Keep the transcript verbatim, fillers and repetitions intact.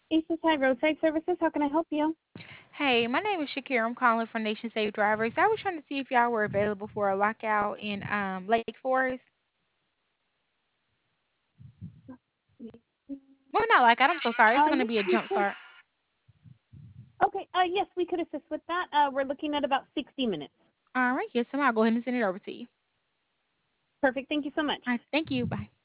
Eastside Roadside Services, how can I help you? Hey, my name is Shakira. I'm calling from Nation Safe Drivers. I was trying to see if y'all were available for a lockout in um, Lake Forest. Well, not lockout. I'm so sorry. It's Uh, going to yes, be a we jump could. start. Okay, uh, yes, we could assist with that. Uh, we're looking at about sixty minutes. All right. Yes, ma'am. I'll go ahead and send it over to you. Perfect. Thank you so much. All right. Thank you. Bye.